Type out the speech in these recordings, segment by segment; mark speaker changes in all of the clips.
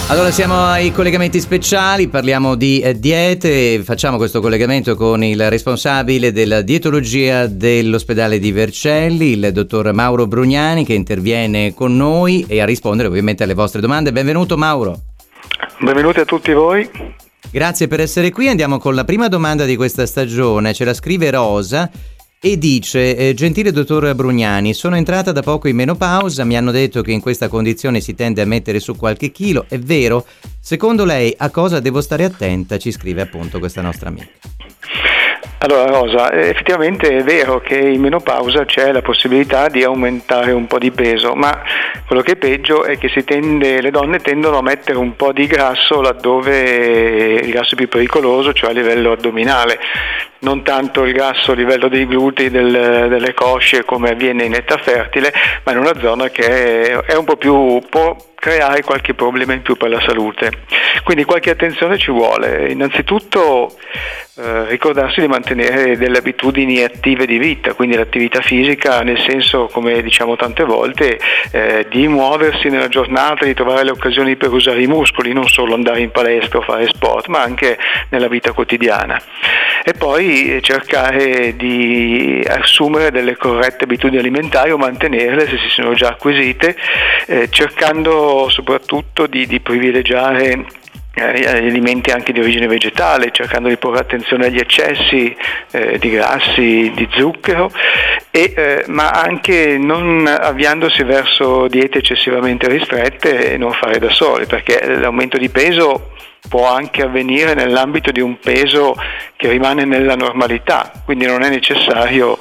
Speaker 1: Allora siamo ai collegamenti speciali, parliamo di diete, facciamo questo collegamento con il responsabile della dietologia dell'ospedale di Vercelli, il dottor Mauro Brugnani, che interviene con noi e a rispondere ovviamente alle vostre domande. Benvenuto Mauro.
Speaker 2: Benvenuti a tutti voi.
Speaker 1: Grazie per essere qui, andiamo con la prima domanda di questa stagione, ce la scrive Rosa. E dice, gentile dottor Brugnani, sono entrata da poco in menopausa, mi hanno detto che in questa condizione si tende a mettere su qualche chilo, è vero? Secondo lei a cosa devo stare attenta? Ci scrive appunto questa nostra amica.
Speaker 2: Allora Rosa, effettivamente è vero che in menopausa c'è la possibilità di aumentare un po' di peso, ma quello che è peggio è che le donne tendono a mettere un po' di grasso laddove il grasso è più pericoloso, cioè a livello addominale. Non tanto il grasso a livello dei glutei, delle cosce come avviene in età fertile, ma in una zona che è un po' più, può creare qualche problema in più per la salute. Quindi qualche attenzione ci vuole. Innanzitutto ricordarsi di mantenere delle abitudini attive di vita, quindi l'attività fisica nel senso, come diciamo tante volte, di muoversi nella giornata, di trovare le occasioni per usare i muscoli, non solo andare in palestra o fare sport, ma anche nella vita quotidiana. E poi cercare di assumere delle corrette abitudini alimentari o mantenerle se si sono già acquisite, cercando soprattutto di privilegiare alimenti anche di origine vegetale, cercando di porre attenzione agli eccessi di grassi, di zucchero, ma anche non avviandosi verso diete eccessivamente ristrette e non fare da soli, perché l'aumento di peso può anche avvenire nell'ambito di un peso che rimane nella normalità, quindi non è necessario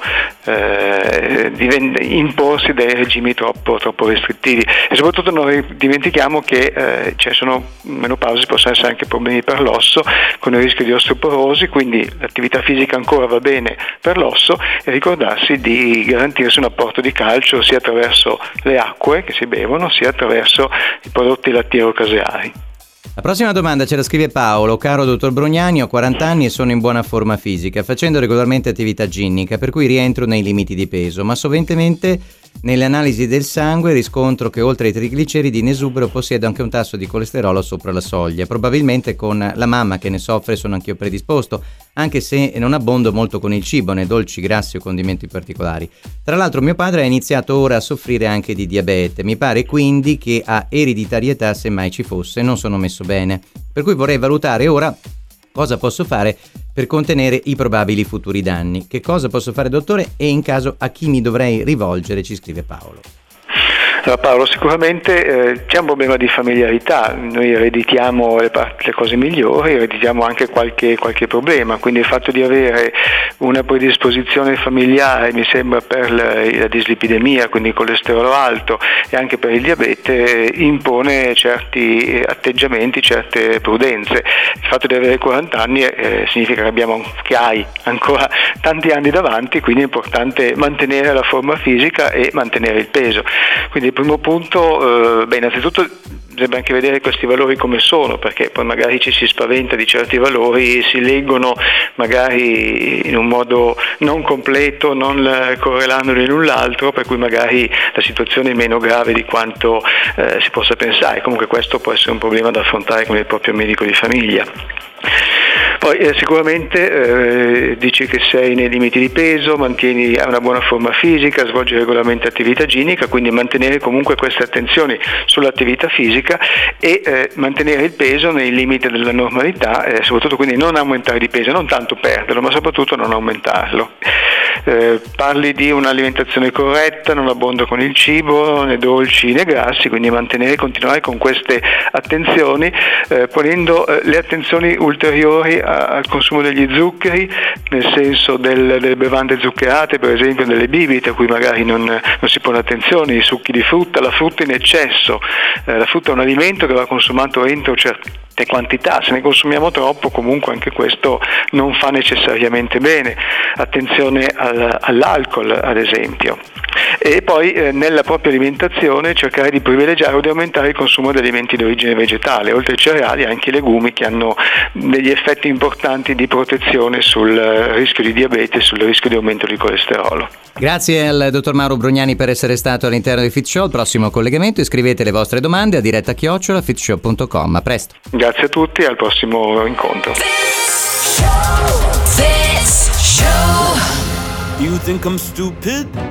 Speaker 2: imporsi dei regimi troppo restrittivi. E soprattutto non dimentichiamo che sono menopausi, possono essere anche problemi per l'osso con il rischio di osteoporosi, quindi l'attività fisica ancora va bene per l'osso, e ricordarsi di garantirsi un apporto di calcio sia attraverso le acque che si bevono sia attraverso i prodotti lattiero-caseari.
Speaker 1: La prossima domanda ce la scrive Paolo. Caro dottor Brugnani, ho 40 anni e sono in buona forma fisica, facendo regolarmente attività ginnica, per cui rientro nei limiti di peso, ma sovente nelle analisi del sangue riscontro che oltre ai trigliceridi in esubero possiedo anche un tasso di colesterolo sopra la soglia. Probabilmente con la mamma che ne soffre sono anch'io predisposto, anche se non abbondo molto con il cibo, né dolci, grassi o condimenti particolari. Tra l'altro mio padre ha iniziato ora a soffrire anche di diabete, mi pare quindi che ha ereditarietà se mai ci fosse, non sono messo bene. Per cui vorrei valutare ora cosa posso fare per contenere i probabili futuri danni. Che cosa posso fare, dottore, e in caso a chi mi dovrei rivolgere, ci scrive Paolo.
Speaker 2: Allora Paolo, sicuramente c'è un problema di familiarità, noi ereditiamo le cose migliori, ereditiamo anche qualche problema, quindi il fatto di avere una predisposizione familiare, mi sembra, per la dislipidemia, quindi il colesterolo alto, e anche per il diabete, impone certi atteggiamenti, certe prudenze. Il fatto di avere 40 anni significa che hai ancora tanti anni davanti, quindi è importante mantenere la forma fisica e mantenere il peso. Quindi il primo punto, innanzitutto bisogna anche vedere questi valori come sono, perché poi magari ci si spaventa di certi valori, si leggono magari in un modo non completo, non correlandoli l'un l'altro, per cui magari la situazione è meno grave di quanto si possa pensare. Comunque questo può essere un problema da affrontare con il proprio medico di famiglia. Poi sicuramente dici che sei nei limiti di peso, mantieni una buona forma fisica, svolgi regolarmente attività ginica, quindi mantenere comunque queste attenzioni sull'attività fisica e mantenere il peso nei limiti della normalità, soprattutto quindi non aumentare di peso, non tanto perderlo, ma soprattutto non aumentarlo. Parli di un'alimentazione corretta, non abbondo con il cibo, né dolci né grassi, quindi continuare con queste attenzioni, ponendo le attenzioni ulteriori al consumo degli zuccheri, nel senso delle bevande zuccherate, per esempio delle bibite, a cui magari non si pone attenzione, i succhi di frutta, la frutta in eccesso. La frutta è un alimento che va consumato entro certe quantità, se ne consumiamo troppo comunque anche questo non fa necessariamente bene. Attenzione all'alcol ad esempio. e poi nella propria alimentazione cercare di privilegiare o di aumentare il consumo di alimenti di origine vegetale, oltre ai cereali anche i legumi, che hanno degli effetti importanti di protezione sul rischio di diabete e sul rischio di aumento di colesterolo.
Speaker 1: Grazie al dottor Mauro Brugnani per essere stato all'interno di Fit Show. Al prossimo collegamento iscrivete le vostre domande a diretta@fitshow.com. A presto.
Speaker 2: Grazie a tutti e al prossimo incontro.
Speaker 3: You think I'm stupid?